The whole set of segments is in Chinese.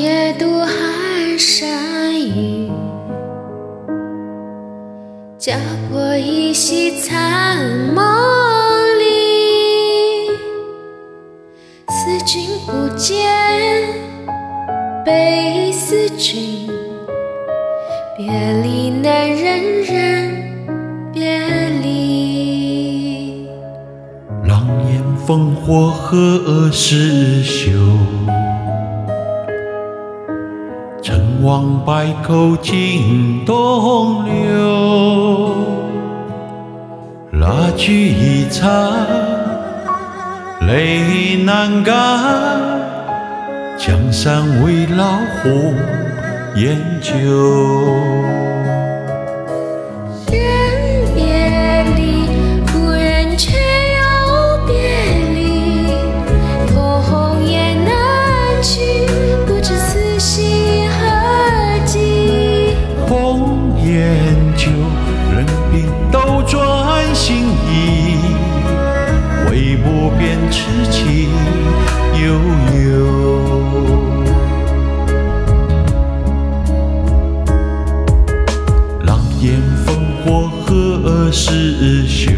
夜渡寒山雨，家国依稀残梦里。思君不见，悲思君，别离难忍忍别离。 狼烟烽火何时休？成王败寇尽东流。蜡炬一残，泪难干。江山未老，红颜旧。 人别离，故人却又别离。红颜难去，不知此心何寄。 红颜旧，任凭斗转星移，唯不变痴情悠悠。狼烟烽火何时休？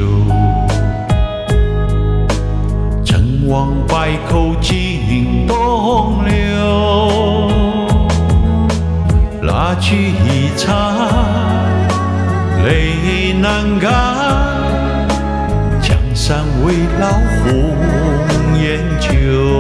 成王败寇尽东流。蜡炬一残，泪难干。江山未老，红颜旧。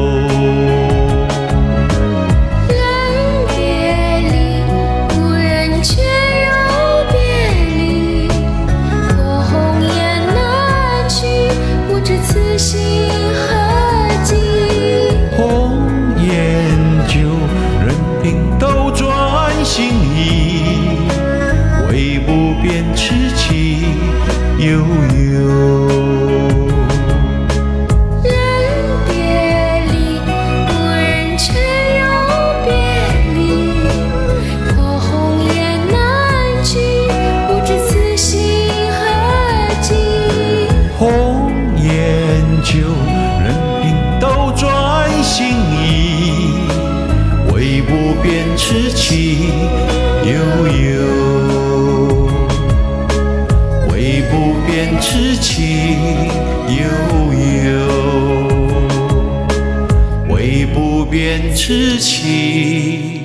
人别离，故人却又别离。红颜难去，不知此心何寄。 红颜旧，任凭斗转星移，唯不变痴情悠悠。红颜旧，任凭斗转星移，唯不变痴情悠悠。唯不变痴情悠悠。唯不变痴情